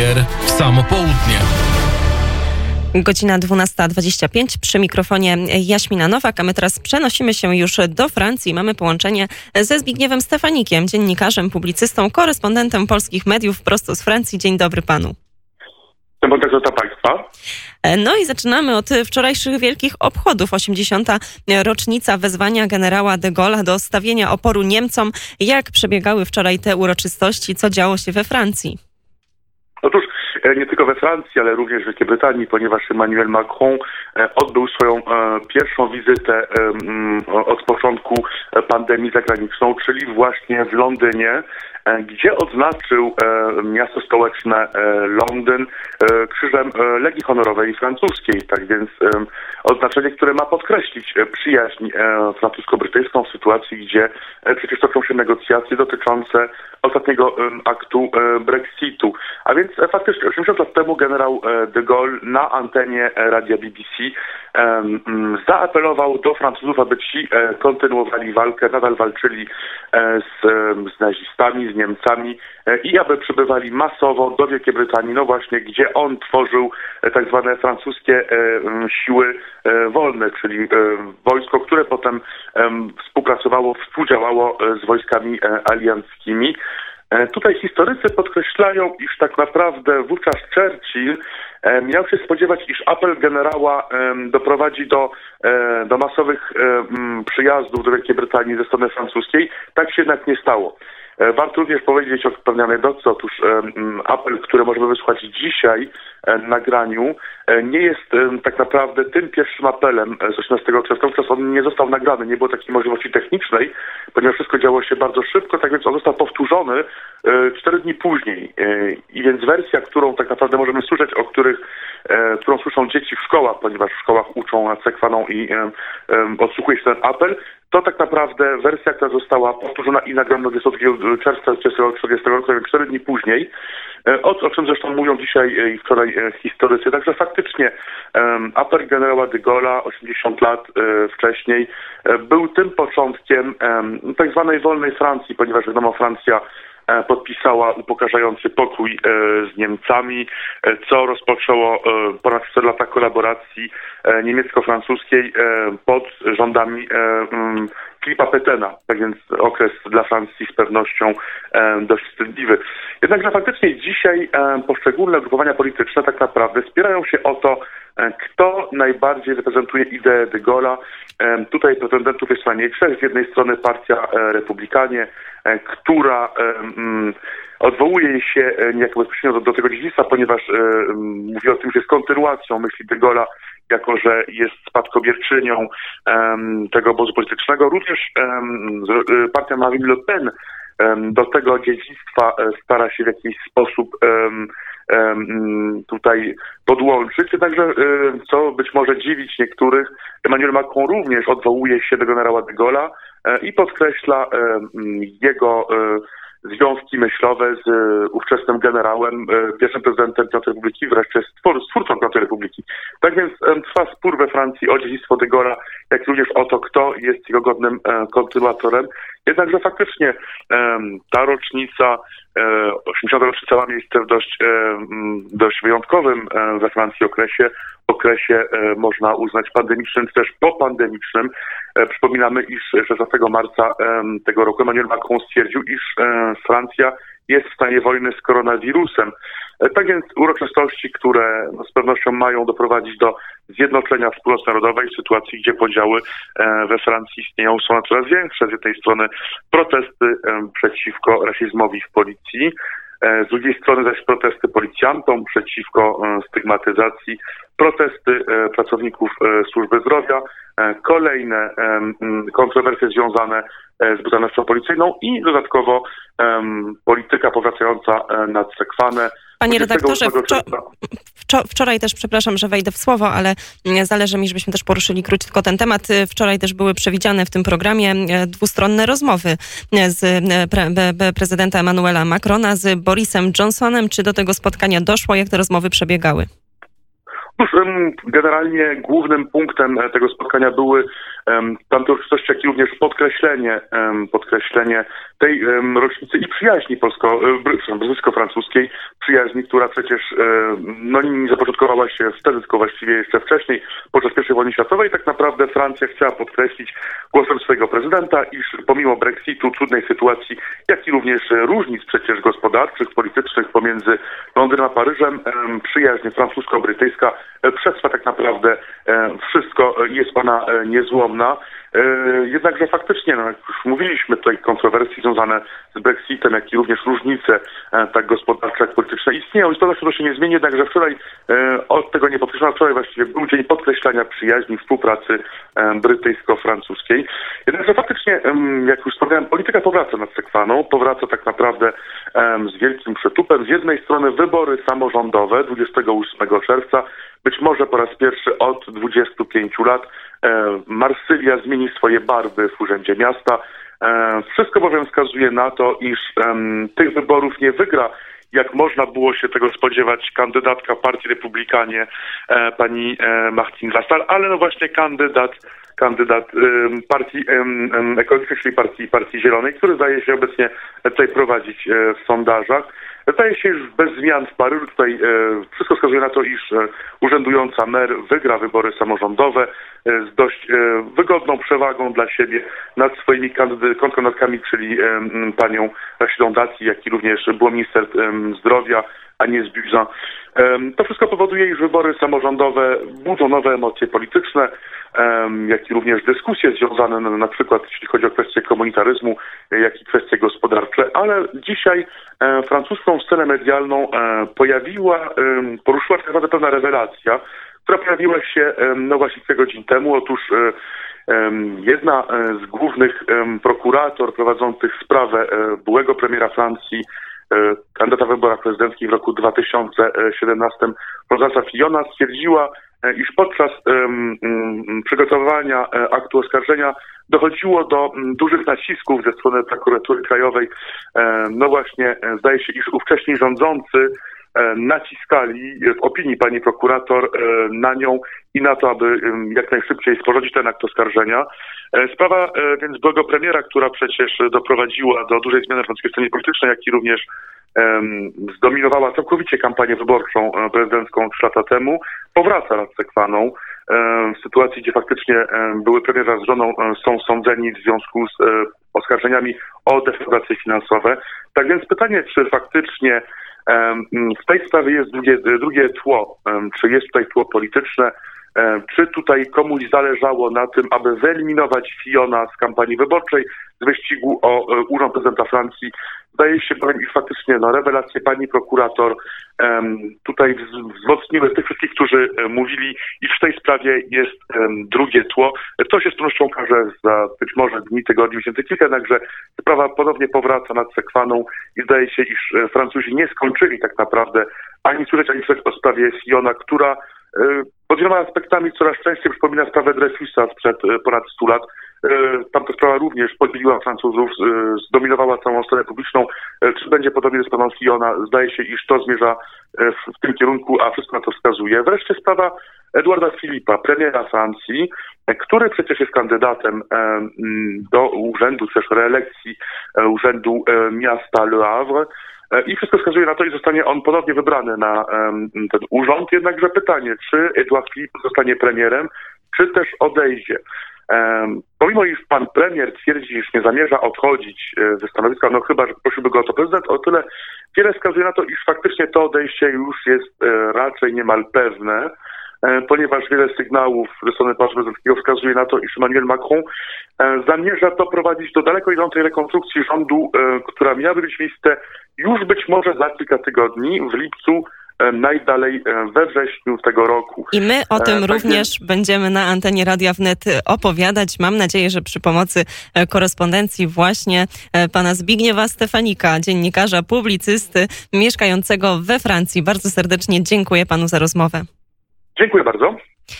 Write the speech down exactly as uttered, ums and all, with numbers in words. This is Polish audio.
Kurier w samo południe. Godzina dwunasta dwadzieścia pięć, przy mikrofonie Jaśmina Nowak, a my teraz przenosimy się już do Francji. Mamy połączenie ze Zbigniewem Stefanikiem, dziennikarzem, publicystą, korespondentem polskich mediów prosto z Francji. Dzień dobry panu. Dzień dobry dla państwa. No i zaczynamy od wczorajszych wielkich obchodów. osiemdziesiąta rocznica wezwania generała de Gaulle'a do stawienia oporu Niemcom. Jak przebiegały wczoraj te uroczystości? Co działo się we Francji? Otóż nie tylko we Francji, ale również w Wielkiej Brytanii, ponieważ Emmanuel Macron odbył swoją pierwszą wizytę od początku pandemii zagraniczną, czyli właśnie w Londynie, gdzie odznaczył miasto stołeczne Londyn krzyżem Legii Honorowej francuskiej. Tak więc oznaczenie, które ma podkreślić przyjaźń francusko-brytyjską w sytuacji, gdzie przecież toczą się negocjacje dotyczące ostatniego aktu Brexitu. A więc faktycznie osiemdziesiąt lat temu generał de Gaulle na antenie radia B B C zaapelował do Francuzów, aby ci kontynuowali walkę, nadal walczyli z, z nazistami, z Niemcami i aby przybywali masowo do Wielkiej Brytanii, no właśnie, gdzie on tworzył tak zwane francuskie siły wolne, czyli wojsko, które potem współpracowało, współdziałało z wojskami alianckimi. Tutaj historycy podkreślają, iż tak naprawdę wówczas Churchill miał się spodziewać, iż apel generała doprowadzi do, do masowych przyjazdów do Wielkiej Brytanii ze strony francuskiej. Tak się jednak nie stało. Warto również powiedzieć o pewnej anegdotce. Otóż apel, który możemy wysłuchać dzisiaj na nagraniu, nie jest tak naprawdę tym pierwszym apelem z osiemnastego czerwca. Wówczas on nie został nagrany, nie było takiej możliwości technicznej, ponieważ wszystko działo się bardzo szybko, tak więc on został powtórzony cztery dni później. I więc wersja, którą tak naprawdę możemy słyszeć, o których, którą słyszą dzieci w szkołach, ponieważ w szkołach uczą nad sekwaną i odsłuchuje się ten apel, to tak naprawdę wersja, która została powtórzona i nagrana dwudziestego drugiego czerwca tysiąc dziewięćset czterdziestego roku, cztery dni później, o, o czym zresztą mówią dzisiaj i wczoraj historycy. Także faktycznie apel generała de Gaulle'a osiemdziesiąt lat wcześniej był tym początkiem tak zwanej wolnej Francji, ponieważ wiadomo, Francja podpisała upokarzający pokój z Niemcami, co rozpoczęło ponad cztery lata kolaboracji niemiecko-francuskiej pod rządami Filipa Pétaina. Tak więc okres dla Francji z pewnością dość wstydliwy. Jednakże faktycznie dzisiaj poszczególne ugrupowania polityczne tak naprawdę spierają się o to, kto najbardziej reprezentuje ideę de Gaulle'a. Tutaj pretendentów jest co najmniej trzech. Z jednej strony Partia Republikanie, która odwołuje się niejako bezpośrednio do, do tego dziedzictwa, ponieważ mówi o tym, że jest kontynuacją myśli de Gaulle'a, jako że jest spadkobierczynią um, tego obozu politycznego. Również um, partia Marine Le Pen um, do tego dziedzictwa stara się w jakiś sposób um, um, tutaj podłączyć. Jednakże, um, co być może dziwić niektórych, Emmanuel Macron również odwołuje się do generała de Gaulle'a um, i podkreśla um, jego um, związki myślowe z e, ówczesnym generałem, e, pierwszym prezydentem Piątej Republiki, wreszcie stwór, stwórcą Piątej Republiki. Tak więc e, trwa spór we Francji o dziedzictwo de Gaulle'a, jak również o to, kto jest jego godnym e, kontynuatorem. Jednakże faktycznie e, ta rocznica, e, osiemdziesiąta rocznica ma miejsce w dość, e, dość wyjątkowym e, we Francji okresie, okresie e, można uznać pandemicznym, czy też popandemicznym. E, przypominamy, iż szesnastego marca e, tego roku Emmanuel Macron stwierdził, iż e, Francja jest w stanie wojny z koronawirusem. E, tak więc uroczystości, które no, z pewnością mają doprowadzić do zjednoczenia wspólnoty narodowej w sytuacji, gdzie podziały e, we Francji istnieją, są coraz większe. Z jednej strony protesty e, przeciwko rasizmowi w policji, z drugiej strony zaś protesty policjantom przeciwko stygmatyzacji, protesty pracowników służby zdrowia, kolejne kontrowersje związane z brutalnością policyjną i dodatkowo polityka powracająca nad sekwanę. Panie redaktorze, wczo- wczo- wczoraj też, przepraszam, że wejdę w słowo, ale zależy mi, żebyśmy też poruszyli krótko ten temat. Wczoraj też były przewidziane w tym programie dwustronne rozmowy z pre- prezydenta Emmanuela Macrona z Borisem Johnsonem. Czy do tego spotkania doszło? Jak te rozmowy przebiegały? Otóż generalnie głównym punktem tego spotkania były tamte uroczystości, jak i również podkreślenie, podkreślenie tej rocznicy i przyjaźni polsko, brytyjsko-francuskiej, przyjaźni, która przecież no, zapoczątkowała się wtedy, tylko właściwie jeszcze wcześniej, podczas pierwszej wojny światowej. Tak naprawdę Francja chciała podkreślić głosem swojego prezydenta, iż pomimo Brexitu, trudnej sytuacji, jak i również różnic przecież gospodarczych, politycznych pomiędzy Londynem a Paryżem, przyjaźń francusko-brytyjska przetrwa tak naprawdę wszystko, jest ona niezłomna. Jednakże faktycznie, no, jak już mówiliśmy, tutaj kontrowersje związane z Brexitem, jak i również różnice tak gospodarcze, jak polityczne istnieją i z pewnością to się nie zmieni, jednakże wczoraj od tego nie podkreślono, wczoraj właściwie był dzień podkreślania przyjaźni, współpracy brytyjsko-francuskiej. Jednakże faktycznie, jak już wspomniałem, polityka powraca nad Sekwaną, powraca tak naprawdę z wielkim przytupem. Z jednej strony wybory samorządowe dwudziestego ósmego czerwca, być może po raz pierwszy od dwudziestu pięciu lat Marsylia zmieni swoje barwy w Urzędzie Miasta. Wszystko bowiem wskazuje na to, iż tych wyborów nie wygra, jak można było się tego spodziewać, kandydatka Partii Republikanie, pani Martine Vassal, ale no właśnie kandydat kandydat Partii Ekologicznej, czyli Partii, Partii Zielonej, który zdaje się obecnie tutaj prowadzić w sondażach. Zdaje się, że bez zmian w Paryżu tutaj wszystko wskazuje na to, iż urzędująca mer wygra wybory samorządowe z dość wygodną przewagą dla siebie nad swoimi kontrkandydatkami, czyli panią Rachildą Dati, jak i również była minister zdrowia Agnès Buzyn. To wszystko powoduje, iż wybory samorządowe budzą nowe emocje polityczne, jak i również dyskusje związane na, na przykład, jeśli chodzi o kwestie komunitaryzmu, jak i kwestie gospodarcze, ale dzisiaj francuską scenę medialną pojawiła, poruszyła tak naprawdę pewna rewelacja, która pojawiła się no właśnie kilka godzin temu. Otóż jedna z głównych prokurator prowadzących sprawę byłego premiera Francji, kandydata w wyborach prezydenckich w roku dwa tysiące siedemnastym, Françoisa Fillona, stwierdziła, iż podczas um, um, przygotowywania um, aktu oskarżenia dochodziło do um, dużych nacisków ze strony prokuratury krajowej. Um, no właśnie, um, zdaje się, iż ówcześni rządzący um, naciskali w opinii pani prokurator um, na nią i na to, aby um, jak najszybciej sporządzić ten akt oskarżenia. Um, sprawa um, więc byłego premiera, która przecież doprowadziła do dużej zmiany w francuskiej scenie politycznej, jak i również zdominowała całkowicie kampanię wyborczą prezydencką trzy lata temu, powraca nad Sekwaną w sytuacji, gdzie faktycznie były premier z żoną są sądzeni w związku z oskarżeniami o defraudacje finansowe. Tak więc pytanie, czy faktycznie w tej sprawie jest drugie, drugie tło, czy jest tutaj tło polityczne, czy tutaj komuś zależało na tym, aby wyeliminować Fillona z kampanii wyborczej, z wyścigu o urząd prezydenta Francji. Zdaje się, powiem, iż faktycznie no, rewelacje pani prokurator um, tutaj wzmocniły tych wszystkich, którzy um, mówili, iż w tej sprawie jest um, drugie tło. To się z pewnością okaże za być może dni, tygodni, miesięcy kilka, jednakże sprawa ponownie powraca nad Sekwaną i zdaje się, iż Francuzi nie skończyli tak naprawdę ani słyszeć, ani słyszeć o sprawie Fillona, która pod wieloma aspektami coraz częściej przypomina sprawę Dreyfusa sprzed ponad stu lat. Tamta sprawa również podzieliła Francuzów, zdominowała całą scenę publiczną. Czy będzie podobnie ze sprawą Fillona? Zdaje się, iż to zmierza w tym kierunku, a wszystko na to wskazuje. Wreszcie sprawa Edouarda Philippa, premiera Francji, który przecież jest kandydatem do urzędu, też reelekcji urzędu miasta Le Havre. I wszystko wskazuje na to, i zostanie on ponownie wybrany na um, ten urząd. Jednakże pytanie, czy Edouard Philippe zostanie premierem, czy też odejdzie. Um, pomimo iż pan premier twierdzi, iż nie zamierza odchodzić ze stanowiska, no chyba, że prosiłby go o to prezydent, o tyle wiele wskazuje na to, iż faktycznie to odejście już jest e, raczej niemal pewne, e, ponieważ wiele sygnałów ze strony pana prezydenckiego wskazuje na to, iż Emmanuel Macron e, zamierza doprowadzić do daleko idącej rekonstrukcji rządu, e, która miałaby być miejsce już być może za kilka tygodni, w lipcu, najdalej we wrześniu tego roku. I my o tym e, również tak będziemy na antenie Radia Wnet opowiadać. Mam nadzieję, że przy pomocy korespondencji właśnie pana Zbigniewa Stefanika, dziennikarza, publicysty mieszkającego we Francji. Bardzo serdecznie dziękuję panu za rozmowę. Dziękuję bardzo.